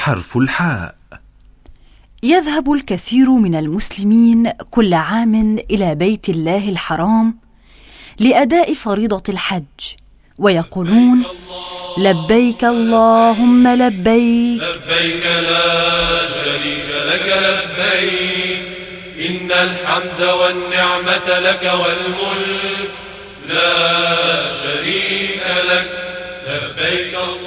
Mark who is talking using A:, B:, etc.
A: حرف الحاء.
B: يذهب الكثير من المسلمين كل عام إلى بيت الله الحرام لأداء فريضة الحج، ويقولون: لبيك اللهم لبيك،
C: لبيك لا شريك لك لبيك، إن الحمد والنعمة لك والملك لا شريك لك، لبيك